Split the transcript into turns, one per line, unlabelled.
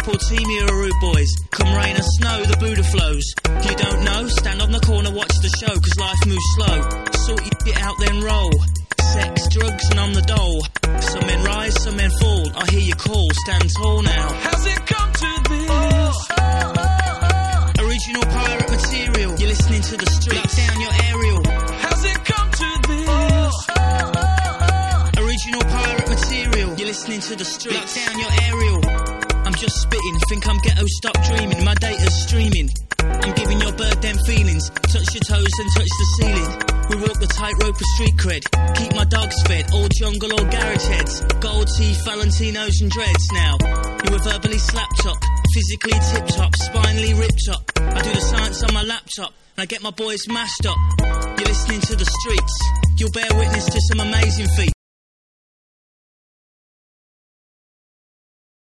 football team here are rude boys. Come rain or snow, the Buddha flows. You don't know? Stand on the corner, watch the show, cause life moves slow. Sort your shit out, then roll. Sex, drugs, and I'm the dole. Some men rise, some men fall. I hear you call, stand tall now.
How's it come to this?
Original pirate material. You're listening to the streets. Lock down your aerial.
How's it come to this?
Original pirate material. You're listening to the streets. Lock down your aerial. I'm just spitting. Think I'm ghetto, stop dreaming. My data's streaming. I'm giving your bird them feelings. Touch your toes and touch the ceiling. We walk the tightrope of street cred. Keep my dogs fed, all jungle or garage heads. Gold teeth, Valentinos and dreads now. You were verbally slapped up, physically tipped up, spinally ripped up. I do the science on my laptop, and I get my boys mashed up. You're listening to the streets. You'll bear witness to some amazing feats.